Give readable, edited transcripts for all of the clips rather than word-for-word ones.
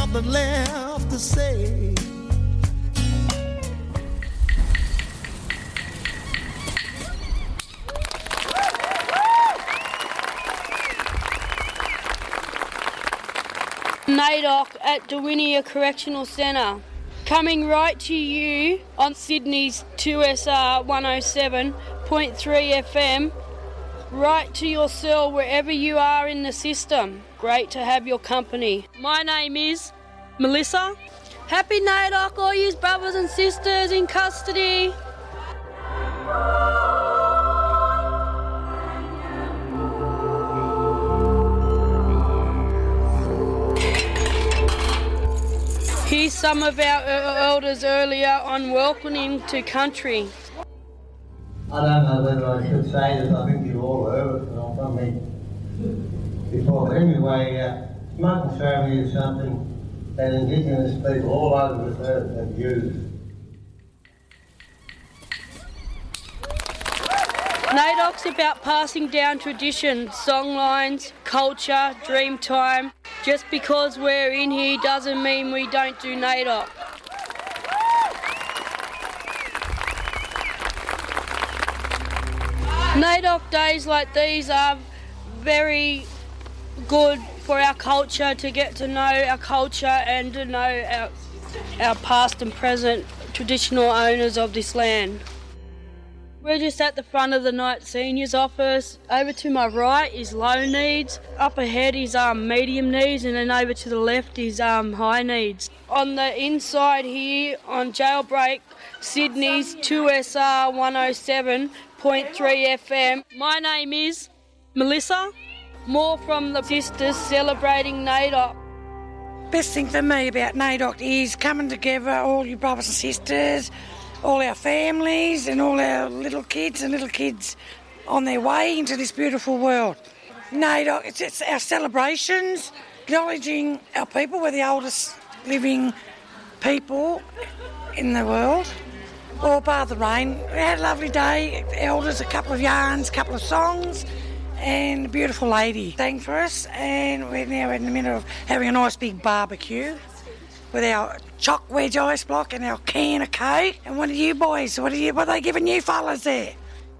nothing left to say. NAIDOC at Dawinia Correctional Centre, coming right to you on Sydney's 2SR 107.3 FM, right to your cell wherever you are in the system. Great to have your company. My name is Melissa. Happy NAIDOC, all you brothers and sisters in custody. Here's some of our elders earlier on welcoming to country. I don't know whether I should say this, I think you all heard it from me before. But anyway, smoke and ceremony is something that Indigenous people all over this earth have used. NAIDOC's about passing down traditions, songlines, culture, dream time. Just because we're in here doesn't mean we don't do NAIDOC. NAIDOC days like these are very good for our culture, to get to know our culture and to know our past and present traditional owners of this land. We're just at the front of the Night Seniors office. Over to my right is low needs, up ahead is medium needs, and then over to the left is high needs. On the inside here on Jailbreak, Sydney's 2SR 107.3 FM, my name is Melissa. More from the sisters celebrating NAIDOC. Best thing for me about NAIDOC is coming together, all you brothers and sisters, all our families and all our little kids on their way into this beautiful world. NAIDOC, it's our celebrations, acknowledging our people. We're the oldest living people in the world. All bar the rain. We had a lovely day, elders, a couple of yarns, a couple of songs, and a beautiful lady sang for us, and we're now in the middle of having a nice big barbecue with our choc wedge ice block and our can of Coke. And what are you boys? What are they giving you fellas there?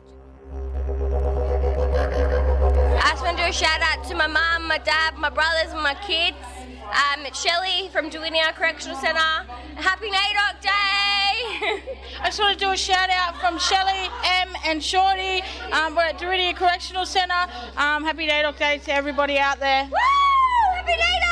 I just want to do a shout out to my mum, my dad, my brothers and my kids. It's Shelley from Dawinia Correctional Centre. Happy NAIDOC Day! I just want to do a shout out from Shelley, Em and Shorty. We're at Dawinia Correctional Centre. Happy NAIDOC Day to everybody out there. Woo! Happy NAIDOC!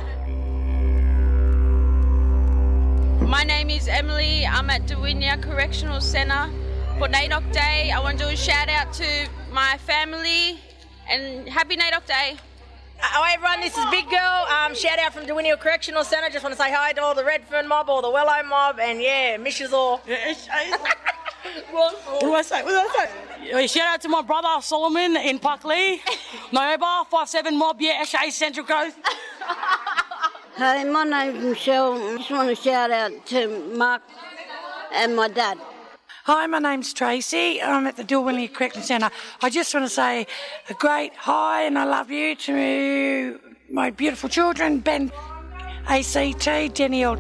My name is Emily. I'm at Dawinia Correctional Centre. For NAIDOC Day, I want to do a shout out to my family and happy NAIDOC Day. Hi everyone, this is Big Girl. Shout out from Dawinia Correctional Centre. Just want to say hi to all the Redfern mob, all the Wello mob, and yeah, miss yous all. What do I say? Shout out to my brother Solomon in Parkley. Nioba, 57 mob, yeah, SA Central Coast. Hey, my name's Michelle. I just want to shout out to Mark and my dad. Hi, my name's Tracy. I'm at the Dawinia Correctional Centre. I just want to say a great hi and I love you to my beautiful children, Ben, ACT, Jenny Old.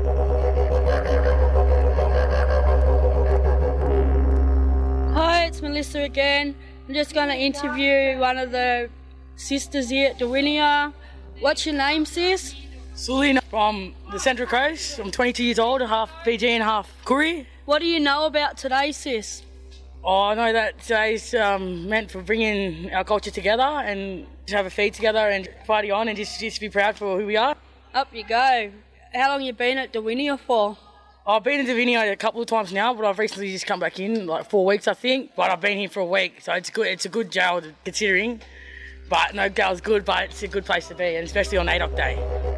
Hi, it's Melissa again. I'm just going to interview one of the sisters here at Dawinia. What's your name, sis? Sulina from the Central Coast. I'm 22 years old, half Fiji and half Koori. What do you know about today, sis? Oh, I know that today's meant for bringing our culture together and to have a feed together and party on and just be proud for who we are. Up you go. How long you been at Dawinia for? I've been to Dawinia a couple of times now, but I've recently just come back in, like 4 weeks I think. But I've been here for a week, so it's good. It's a good jail considering. But no jail's good, but it's a good place to be, and especially on NAIDOC Day.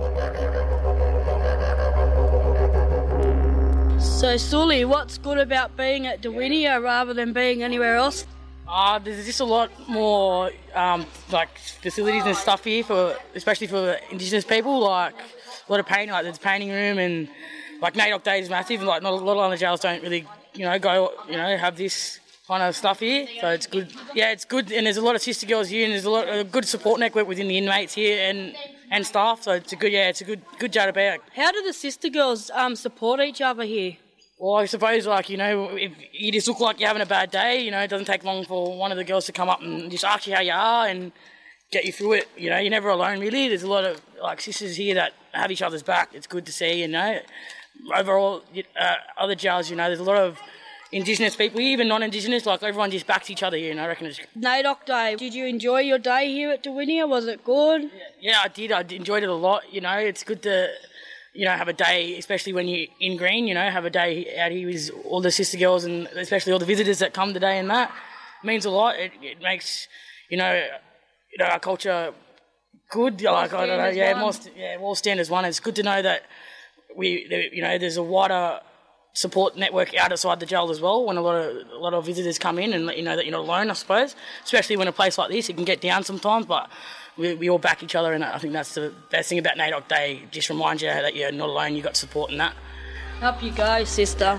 So, Sully, what's good about being at Dawinia rather than being anywhere else? There's just a lot more like facilities and stuff here for, especially for Indigenous people. Like a lot of painting, like there's a painting room, and like NAIDOC Day is massive. And like not a lot of other jails don't really, have this kind of stuff here. So it's good. Yeah, it's good. And there's a lot of sister girls here, and there's a lot of good support network within the inmates here and and staff. So it's a good jail to be at. How do the sister girls support each other here? Well, I suppose, if you just look like you're having a bad day, it doesn't take long for one of the girls to come up and just ask you how you are and get you through it. You're never alone, really. There's a lot of sisters here that have each other's back. It's good to see, Overall, other jails, there's a lot of Indigenous people, even non-Indigenous, everyone just backs each other here, I reckon it's... NAIDOC Day, did you enjoy your day here at Dawinia? Was it good? Yeah, I did. I enjoyed it a lot, It's good to, have a day, especially when you're in green, have a day out here with all the sister girls and especially all the visitors that come today and that. It means a lot. It makes, our culture good. We'll stand as one. It's good to know that there's a wider support network outside the jail as well when a lot of visitors come in and let you know that you're not alone, I suppose, especially when a place like this, it can get down sometimes, but we all back each other, and I think that's the best thing about NAIDOC Day. Just reminds you that you're not alone, you've got support in that. Up you go, sister.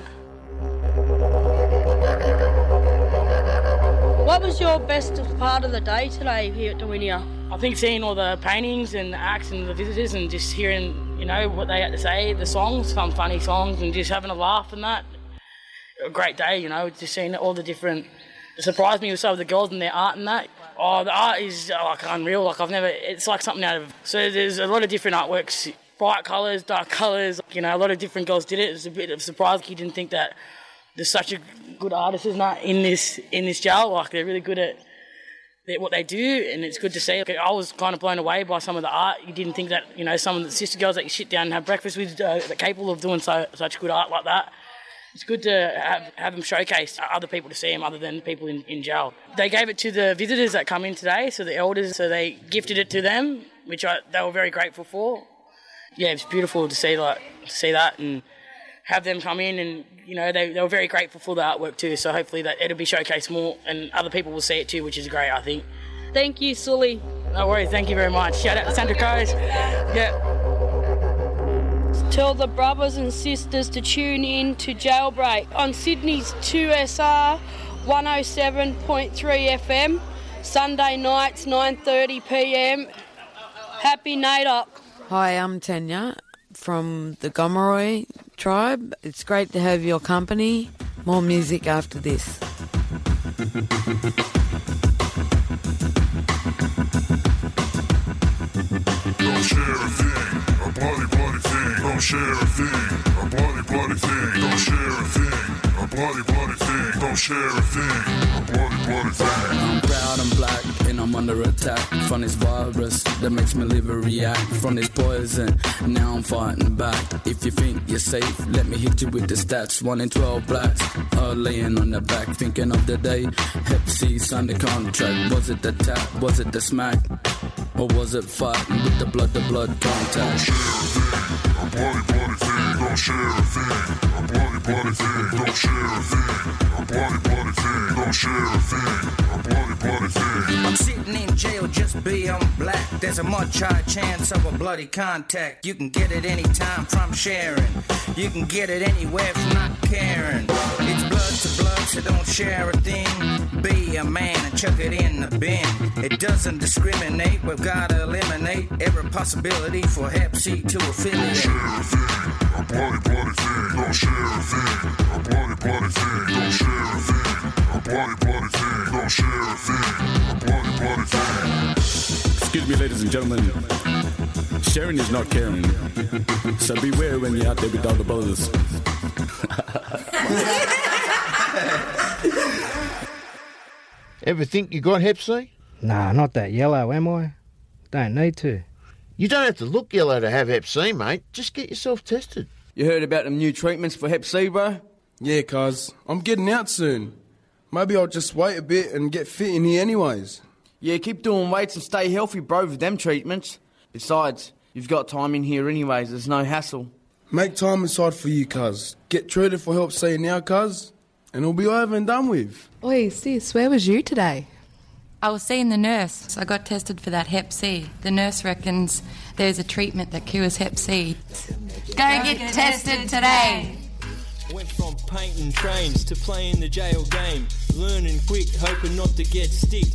What was your best part of the day today here at Dawinia? I think seeing all the paintings and the acts and the visitors and just hearing, what they had to say, the songs, some funny songs, and just having a laugh and that. A great day, just seeing all the different... It surprised me with some of the girls and their art and that. Oh, the art is unreal. It's like something out of... So there's a lot of different artworks, bright colours, dark colours. A lot of different girls did it. It was a bit of a surprise. You didn't think that there's such a good artist in this jail. They're really good at what they do, and it's good to see. I was kind of blown away by some of the art. You didn't think that, some of the sister girls that you sit down and have breakfast with are capable of doing such good art like that. It's good to have them showcased, other people to see them other than people in jail. They gave it to the visitors that come in today, so the elders, so they gifted it to them, which they were very grateful for. Yeah, it's beautiful to see that and have them come in, and they were very grateful for the artwork too, so hopefully that it'll be showcased more and other people will see it too, which is great, I think. Thank you, Sully. No worries, thank you very much. Shout out to Santa Cruz. Yeah. Tell the brothers and sisters to tune in to Jailbreak on Sydney's 2SR 107.3 FM, Sunday nights 9:30pm. Happy NAIDOC. Hi, I'm Tanya from the Gomeroi tribe. It's great to have your company. More music after this. Don't share a thing, a bloody thing. Don't share a thing, a bloody thing. Don't share a thing, a bloody thing. Don't share a thing, a bloody thing. I'm proud, I'm black, and I'm under attack from this virus that makes my liver react. From this poison, now I'm fighting back. If you think you're safe, let me hit you with the stats. 1 in 12 blacks are laying on their back, thinking of the day Hep C signed the contract. Was it the tap? Was it the smack? Or was it fighting with the blood contact? Don't share a thing, don't share a thing, a bloody thing, don't share a thing, a bloody thing, don't share a thing, a bloody thing. I'm sitting in jail just beyond black. There's a much higher chance of a bloody contact. You can get it anytime from sharing. You can get it anywhere from not caring. It's blood to blood, so don't share a thing. Be a man and chuck it in the bin. It doesn't discriminate, we've got to eliminate every possibility for Hep C to affiliate. Don't share a thing, a bloody thing. Don't share a thing, a bloody thing. Don't share a thing, a bloody thing. Don't share a thing, a bloody thing. Excuse me, ladies and gentlemen. Sharing is not caring. So beware when you're out there with all the brothers. Ever think you got Hep C? Nah, not that yellow, am I? Don't need to. You don't have to look yellow to have Hep C, mate. Just get yourself tested. You heard about them new treatments for Hep C, bro? Yeah, cuz. I'm getting out soon. Maybe I'll just wait a bit and get fit in here anyways. Yeah, keep doing weights and stay healthy, bro, with them treatments. Besides, you've got time in here anyways. There's no hassle. Make time aside for you, cuz. Get treated for Hep C now, cuz. And it'll be over and done with. Oi, sis, where was you today? I was seeing the nurse. I got tested for that Hep C. The nurse reckons there's a treatment that cures Hep C. Go get tested today. Went from painting trains to playing the jail game. Learning quick, hoping not to get sticked.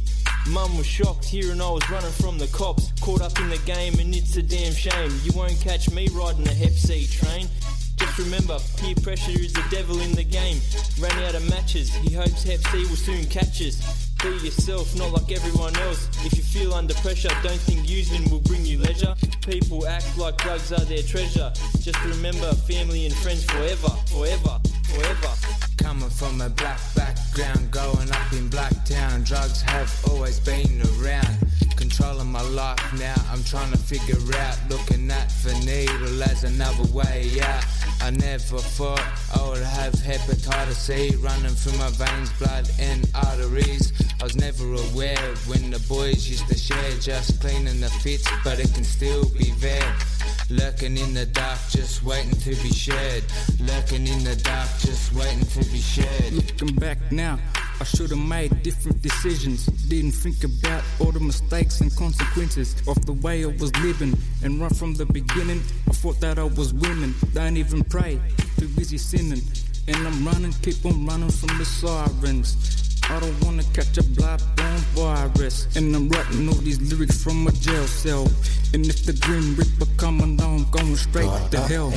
Mum was shocked hearing I was running from the cops. Caught up in the game and it's a damn shame. You won't catch me riding a Hep C train. Just remember, peer pressure is the devil in the game. Ran out of matches, he hopes Hep C will soon catch us. Be yourself, not like everyone else. If you feel under pressure, don't think using will bring you leisure. People act like drugs are their treasure. Just remember, family and friends forever, forever, forever. Coming from a black background, growing up in Blacktown, drugs have always been around. Controlling my life now, I'm trying to figure out, looking at the needle as another way out. I never thought I would have hepatitis C running through my veins, blood and arteries. I was never aware when the boys used to share, just cleaning the fits, but it can still be there. Lurking in the dark, just waiting to be shared. Lurking in the dark, just waiting to be shared. Looking back now, I should have made different decisions. Didn't think about all the mistakes and consequences of the way I was living. And right from the beginning, I thought that I was winning. Don't even pray, too busy sinning. And I'm running, keep on running from the sirens. I don't wanna catch a blood-borne virus. And I'm writing all these lyrics from a jail cell. And if the Grim Reaper coming on, I'm going straight to hell.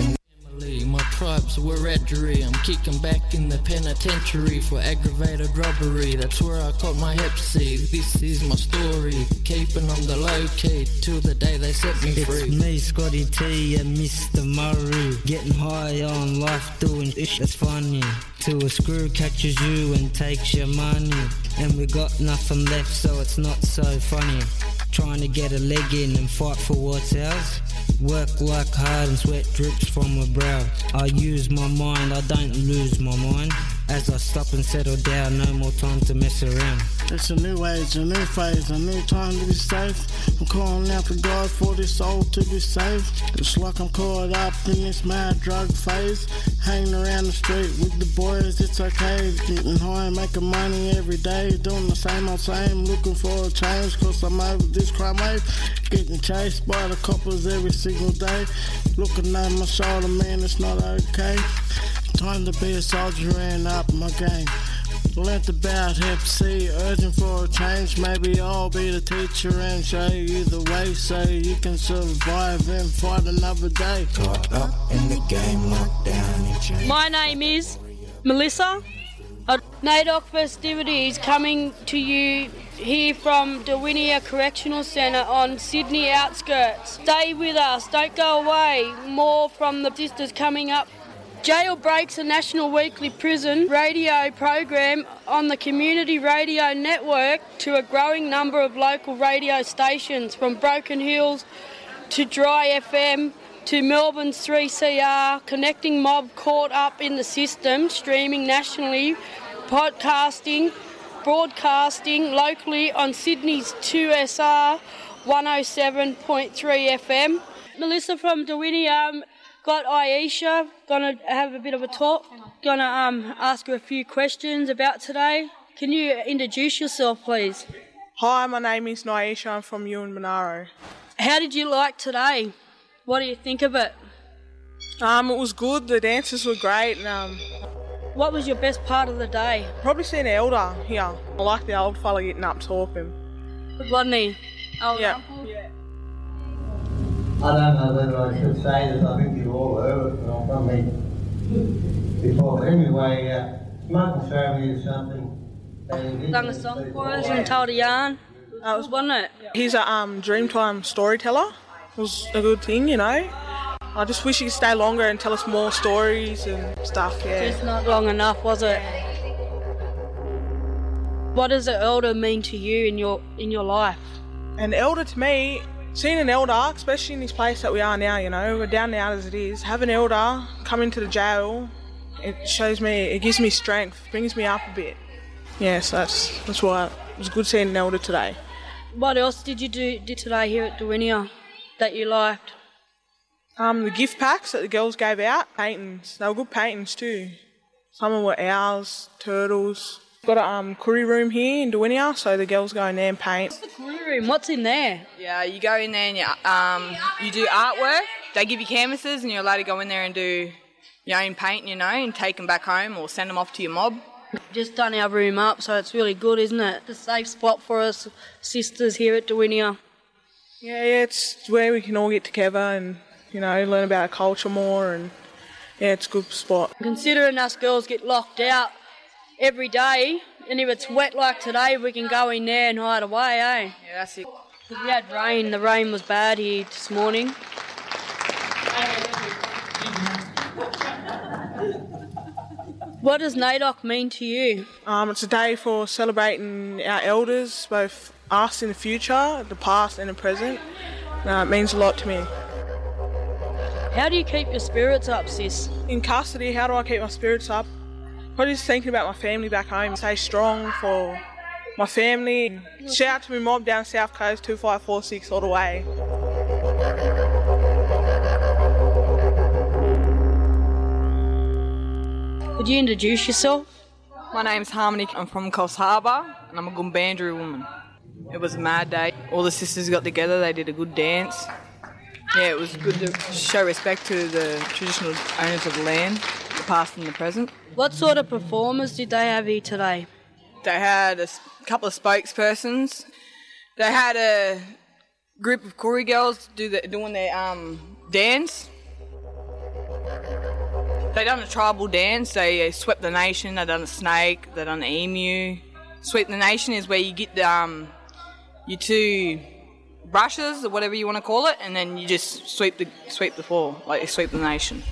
My tribes were edgery. I'm kicking back in the penitentiary for aggravated robbery. That's where I caught my Hep C. This is my story. Keeping on the low key till the day they set me free. It's me, Scotty T and Mr. Murray. Getting high on life, doing ish that's funny. Till a screw catches you and takes your money. And we got nothing left, so it's not so funny. Trying to get a leg in and fight for what's ours. Work like hard and sweat drips from my brow. I use my mind, I don't lose my mind. As I stop and settle down, no more time to mess around. It's a new age, a new phase, a new time to be safe. I'm calling out to God for this soul to be saved. It's like I'm caught up in this mad drug phase. Hanging around the street with the boys, it's okay. Getting high and making money every day. Doing the same old same, looking for a change. Cause I'm over this crime wave. Getting chased by the coppers every single day. Looking over my shoulder, man, it's not okay. Time to be a soldier and up my game. Learned about Hep C, urging for a change. Maybe I'll be the teacher and show you the way, so you can survive and fight another day. Caught up in the game, locked down in chains. My name is Melissa. NAIDOC festivities coming to you here from Dawinia Correctional Centre on Sydney outskirts. Stay with us, don't go away. More from the sisters coming up. Jailbreak's a national weekly prison radio program on the Community Radio Network to a growing number of local radio stations, from Broken Hills to Dry FM to Melbourne's 3CR, connecting mob caught up in the system, streaming nationally, podcasting, broadcasting locally on Sydney's 2SR 107.3 FM. Melissa from Dawinia got Aisha, gonna have a bit of a talk, gonna ask her a few questions about today. Can you introduce yourself, please? Hi, my name is Naisha, I'm from Ewan Monaro. How did you like today? What do you think of it? It was good, the dances were great. And, what was your best part of the day? Probably seeing an elder here. I like the old fella getting up talking. Good, wasn't he? Yeah. I don't know whether I should say this, I think you all heard it from me before. But anyway, Martin Sarvey is something. Sung a song for us and told a yarn. That was, wasn't it? He's a Dreamtime storyteller. It was a good thing, you know. I just wish he could stay longer and tell us more stories and stuff, yeah. Just not long enough, was it? What does an elder mean to you in your life? An elder to me, seeing an elder, especially in this place that we are now, you know, we're down and out as it is, have an elder come into the jail, it shows me, it gives me strength, brings me up a bit. Yeah, so that's why it was good seeing an elder today. What else did you do today here at Dawinia that you liked? The gift packs that the girls gave out, paintings. They were good paintings too. Some of them were owls, turtles. We've got a curry room here in Dawinia, so the girls go in there and paint. What's the curry room? What's in there? Yeah, you go in there and you do artwork. They give you canvases and you're allowed to go in there and do your own painting, you know, and take them back home or send them off to your mob. Just done our room up, so it's really good, isn't it? It's a safe spot for us sisters here at Dawinia. Yeah, it's where we can all get together and, learn about our culture more, and it's a good spot. Considering us girls get locked out every day, and if it's wet like today, we can go in there and hide away, eh? Yeah, that's it. We had rain. The rain was bad here this morning. What does NAIDOC mean to you? It's a day for celebrating our elders, both us in the future, the past and the present. It means a lot to me. How do you keep your spirits up, sis? In custody, how do I keep my spirits up? Probably just thinking about my family back home. Stay strong for my family. Shout out to my mob down South Coast, 2546 all the way. Could you introduce yourself? My name's Harmony. I'm from Coffs Harbour and I'm a Gumbaynggirri woman. It was a mad day. All the sisters got together, they did a good dance. Yeah, it was good to show respect to the traditional owners of the land, the past and the present. What sort of performers did they have here today? They had a couple of spokespersons. They had a group of Koori girls doing their dance. They done a tribal dance. They swept the nation. They done a snake. They done an emu. Sweep the nation is where you get your two brushes or whatever you want to call it, and then you just sweep the floor, like you sweep the nation.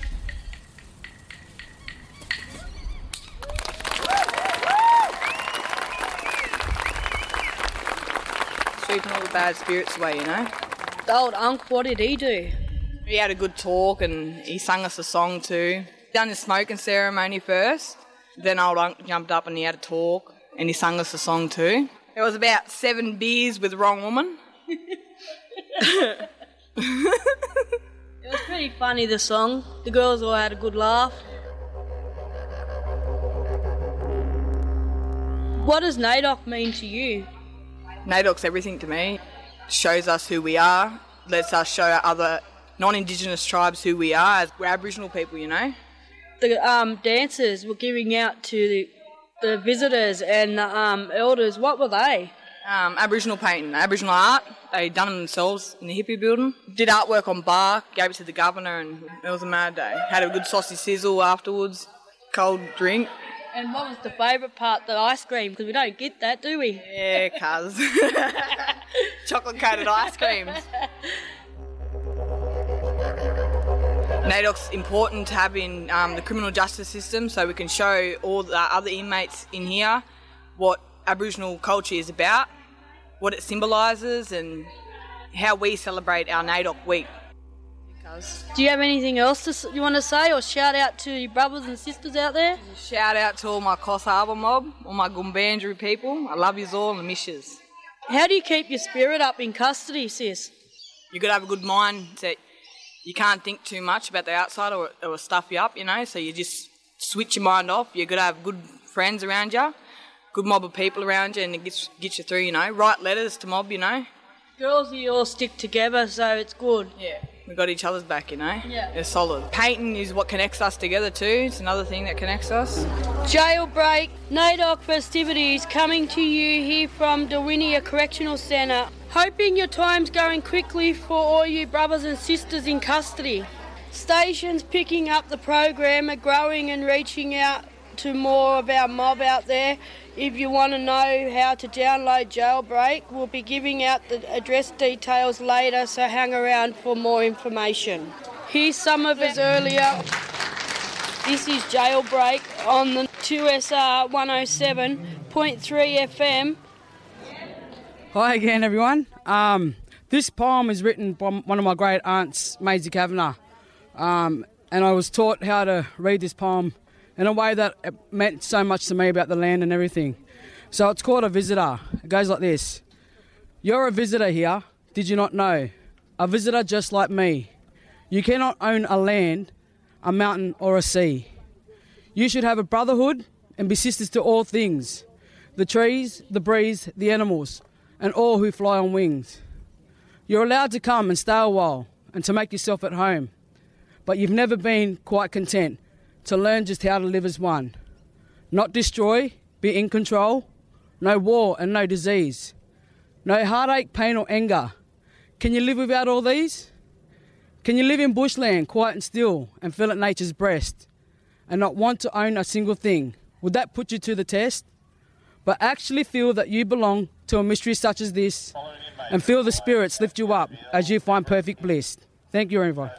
Sweeping all the bad spirits away, The old Unc, what did he do? He had a good talk and he sang us a song too. Done the smoking ceremony first, then old Unc jumped up and he had a talk and he sang us a song too. It was about 7 beers with the wrong woman. It was pretty funny, the song. The girls all had a good laugh. What does NAIDOC mean to you? NAIDOC's everything to me. Shows us who we are, lets us show our other non-Indigenous tribes who we are. We're Aboriginal people, The dancers were giving out to the visitors and the elders. What were they? Aboriginal painting, Aboriginal art. They done them themselves in the hippie building. Did artwork on bark, gave it to the governor, and it was a mad day. Had a good sausage sizzle afterwards, cold drink. And what was the favourite part? The ice cream, because we don't get that, do we? Yeah, cuz. Chocolate-coated ice creams. NAIDOC's important to have in the criminal justice system so we can show all the other inmates in here what Aboriginal culture is about, what it symbolises and how we celebrate our NAIDOC week. Do you have anything else you want to say or shout out to your brothers and sisters out there? Shout out to all my Coffs Harbour mob, all my Gumbaynggirri people. I love yous all and miss yous. How do you keep your spirit up in custody, sis? You've got to have a good mind that you can't think too much about the outside or it'll stuff you up, so you just switch your mind off. You've got to have good friends around you, good mob of people around you, and it gets you through, Write letters to mob, Girls, you all stick together, so it's good. Yeah, we got each other's back, Yeah. They're solid. Painting is what connects us together too. It's another thing that connects us. Jailbreak NAIDOC festivities coming to you here from Dawinia Correctional Centre. Hoping your time's going quickly for all you brothers and sisters in custody. Stations picking up the program are growing and reaching out to more of our mob out there. If you want to know how to download Jailbreak, we'll be giving out the address details later, so hang around for more information. Here's some of us earlier. This is Jailbreak on the 2SR 107.3 FM. Hi again, everyone. This poem is written by one of my great aunts, Maisie Kavanagh, and I was taught how to read this poem in a way that it meant so much to me about the land and everything. So it's called A Visitor. It goes like this. You're a visitor here, did you not know? A visitor just like me. You cannot own a land, a mountain or a sea. You should have a brotherhood and be sisters to all things. The trees, the breeze, the animals, and all who fly on wings. You're allowed to come and stay a while and to make yourself at home. But you've never been quite content to learn just how to live as one. not destroy, be in control, no war and no disease, no heartache, pain or anger. Can you live without all these? Can you live in bushland, quiet and still, and feel at nature's breast, and not want to own a single thing? Would that put you to the test? But actually feel that you belong to a mystery such as this, and feel the spirits lift you up as you find perfect bliss. Thank you, everyone.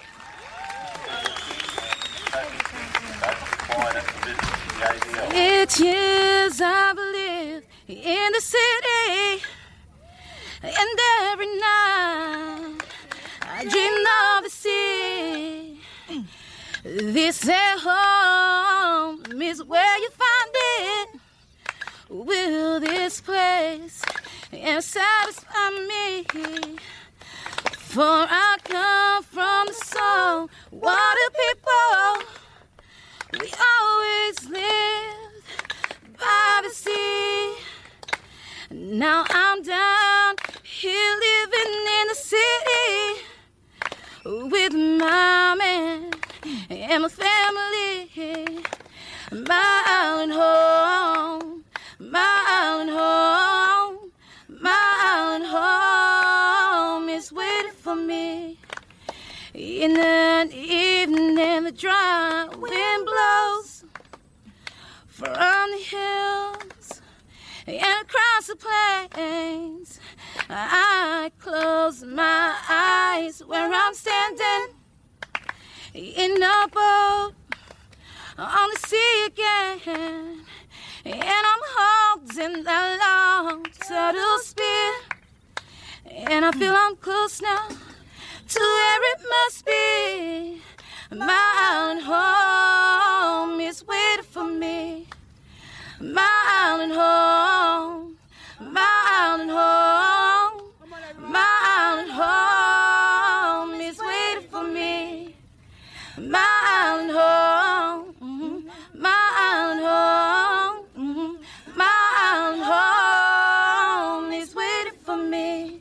It's years I've lived in the city, and every night I dream of the sea. This at home is where you find it. Will this place satisfy me? For I come from the soul, water people. We always lived by the sea. Now I'm down here living in the city with my man and my family. My island home, my island home, my island home is waiting for me. In the evening, the dry wind blows from the hills and across the plains. I close my eyes where I'm standing in a boat on the sea again, and I'm holding that long turtle spear, and I feel I'm close now to where it must be. My island home is waiting for me. My island home, my island home, my island home is waiting for me. My island home, my island home, my island home is waiting for me.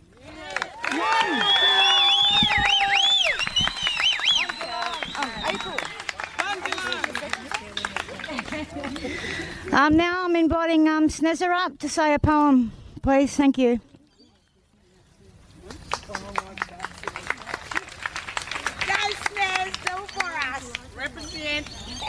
Now I'm inviting Snezza up to say a poem, please. Thank you. Go Snez, do for us. Represent.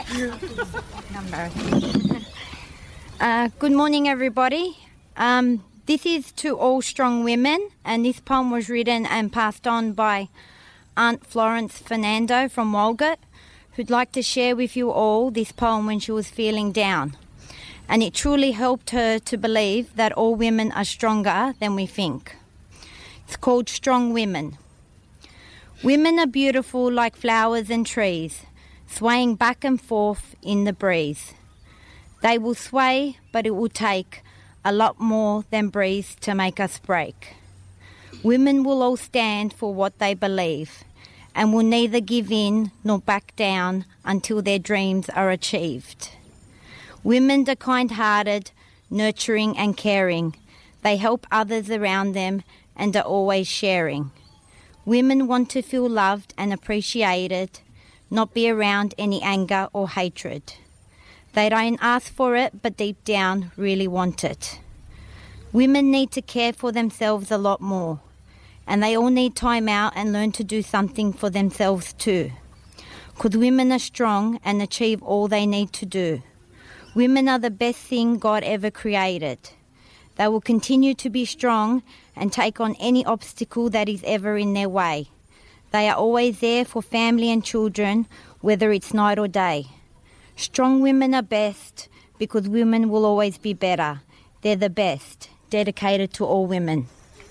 Good morning, everybody. This is to all strong women, and this poem was written and passed on by Aunt Florence Fernando from Walgett, who'd like to share with you all this poem when she was feeling down. And it truly helped her to believe that all women are stronger than we think. It's called Strong Women. Women are beautiful like flowers and trees, swaying back and forth in the breeze. They will sway, but it will take a lot more than breeze to make us break. Women will all stand for what they believe, and will neither give in nor back down until their dreams are achieved. Women are kind-hearted, nurturing and caring. They help others around them and are always sharing. Women want to feel loved and appreciated, not be around any anger or hatred. They don't ask for it, but deep down really want it. Women need to care for themselves a lot more, and they all need time out and learn to do something for themselves too. Because women are strong and achieve all they need to do. Women are the best thing God ever created. They will continue to be strong and take on any obstacle that is ever in their way. They are always there for family and children, whether it's night or day. Strong women are best because women will always be better. They're the best, dedicated to all women.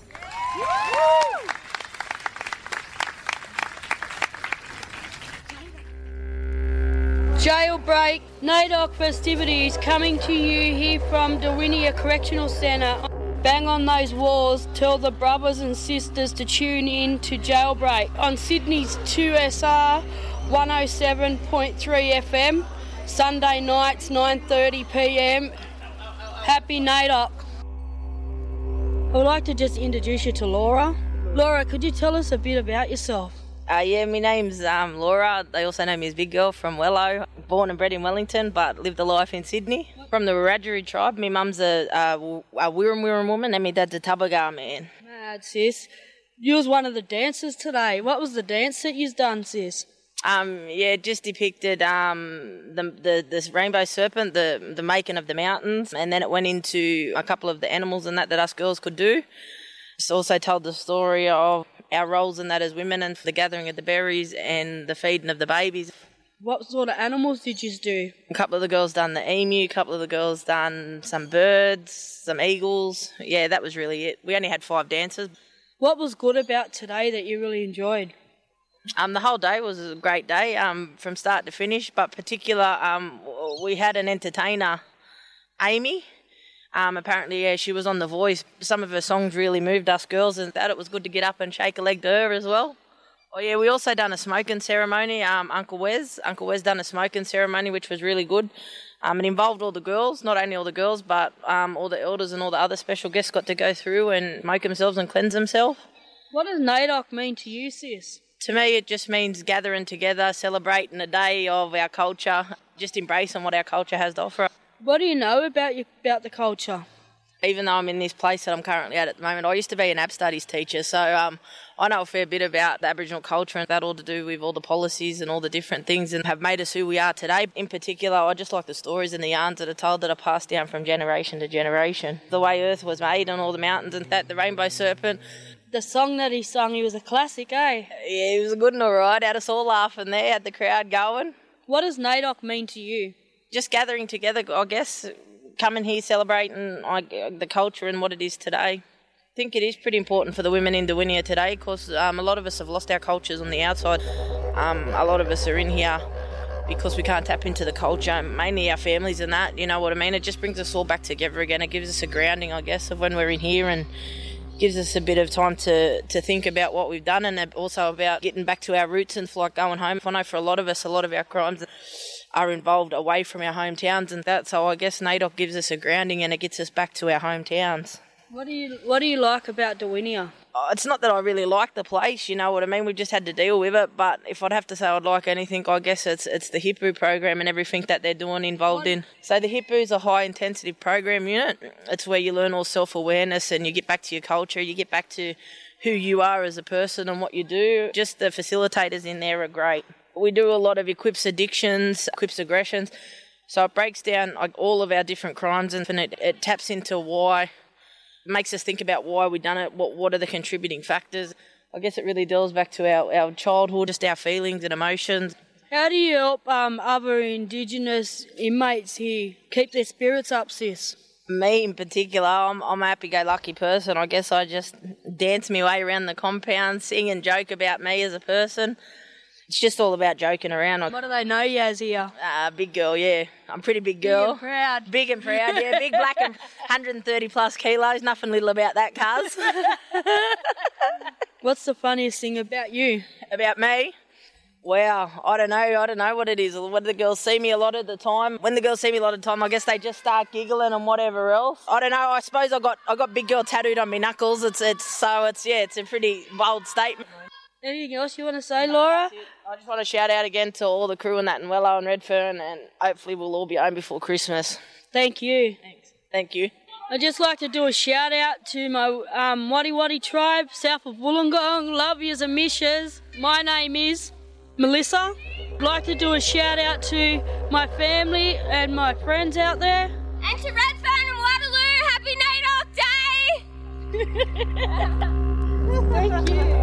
Jailbreak NAIDOC festivities coming to you here from Dawinia Correctional Centre. Bang on those walls, tell the brothers and sisters to tune in to Jailbreak on Sydney's 2SR 107.3 FM, Sunday nights 9:30 PM. Happy NAIDOC. I would like to just introduce you to Laura. Laura, could you tell us a bit about yourself? Yeah, my name's Laura. They also know me as Big Girl from Wello. Born and bred in Wellington, but lived a life in Sydney. From the Wiradjuri tribe. My mum's a Wirram woman and my dad's a Tubbagar man. Mad, sis. You was one of the dancers today. What was the dance that you've done, sis? It just depicted the rainbow serpent, the making of the mountains, and then it went into a couple of the animals and that us girls could do. It's also told the story of our roles in that as women and the gathering of the berries and the feeding of the babies. What sort of animals did you do? A couple of the girls done the emu, a couple of the girls done some birds, some eagles. Yeah, that was really it. We only had 5 dancers. What was good about today that you really enjoyed? The whole day was a great day from start to finish, but particular we had an entertainer, Amy. Apparently, she was on The Voice. Some of her songs really moved us girls, and that it was good to get up and shake a leg to her as well. Oh yeah, we also done a smoking ceremony. Uncle Wes done a smoking ceremony, which was really good. It involved all the girls, not only all the girls, but all the elders and all the other special guests got to go through and smoke themselves and cleanse themselves. What does NAIDOC mean to you, sis? To me, it just means gathering together, celebrating a day of our culture, just embracing what our culture has to offer. What do you know about the culture? Even though I'm in this place that I'm currently at the moment, I used to be an AB studies teacher, so I know a fair bit about the Aboriginal culture and that all to do with all the policies and all the different things and have made us who we are today. In particular, I just like the stories and the yarns that are told that are passed down from generation to generation. The way Earth was made and all the mountains and that, the rainbow serpent. The song that he sung, he was a classic, eh? Yeah, he was a good one, all right. Had us all laughing there, had the crowd going. What does NAIDOC mean to you? Just gathering together, I guess, coming here celebrating the culture and what it is today. I think it is pretty important for the women in Dawinia today because a lot of us have lost our cultures on the outside. A lot of us are in here because we can't tap into the culture, mainly our families and that, you know what I mean? It just brings us all back together again. It gives us a grounding, I guess, of when we're in here and gives us a bit of time to think about what we've done and also about getting back to our roots and like going home. I know for a lot of us, a lot of our crimes are involved away from our hometowns and that, so I guess NAIDOC gives us a grounding and it gets us back to our hometowns. What do you like about Dawinia? It's not that I really like the place, you know what I mean? We've just had to deal with it, but if I'd have to say I'd like anything, I guess it's the HIPU program and everything that they're doing involved in. So the HIPU is a high-intensity program unit. It's where you learn all self-awareness and you get back to your culture, you get back to who you are as a person and what you do. Just the facilitators in there are great. We do a lot of equips addictions, equips aggressions, so it breaks down like all of our different crimes and it taps into why. It makes us think about why we've done it, what are the contributing factors. I guess it really delves back to our childhood, just our feelings and emotions. How do you help other Indigenous inmates here keep their spirits up, sis? Me in particular, I'm a happy-go-lucky person. I guess I just dance my way around the compound, sing and joke about me as a person. It's just all about joking around. What do they know you as here? Big girl, yeah. I'm a pretty big girl. Big and proud. Big and proud, yeah. Big, black and 130 plus kilos. Nothing little about that, cuz. What's the funniest thing about you? About me? Wow, I don't know what it is. When the girls see me a lot of the time, I guess they just start giggling and whatever else. I don't know. I suppose I got big girl tattooed on my knuckles. It's a pretty bold statement. Anything else you want to say, Laura? I just want to shout out again to all the crew and that in Wello and Redfern, and hopefully we'll all be home before Christmas. Thank you. Thanks. Thank you. I'd just like to do a shout out to my Wadi Wadi tribe, south of Wollongong. Love yous and misses. My name is Melissa. I'd like to do a shout out to my family and my friends out there. And to Redfern and Waterloo, happy NAIDOC Day! Thank you.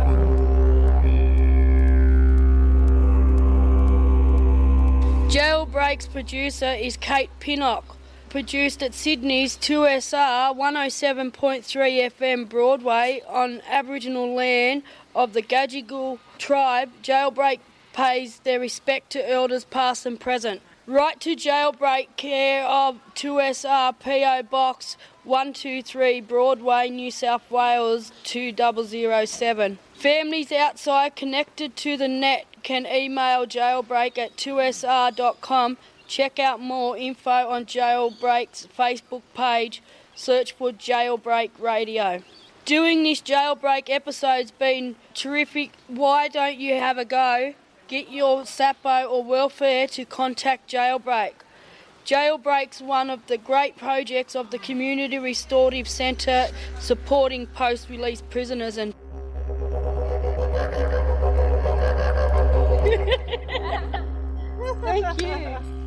Jailbreak's producer is Kate Pinnock. Produced at Sydney's 2SR 107.3 FM Broadway on Aboriginal land of the Gadigal tribe, Jailbreak pays their respect to elders past and present. Right to Jailbreak, care of 2SR PO Box 123 Broadway, New South Wales 2007. Families outside connected to the net can email jailbreak at 2sr.com. Check out more info on Jailbreak's Facebook page. Search for Jailbreak Radio. Doing this jailbreak episode's been terrific. Why don't you have a go? Get your SAPO or welfare to contact Jailbreak. Jailbreak's one of the great projects of the Community Restorative Centre supporting post-release prisoners and... Thank you.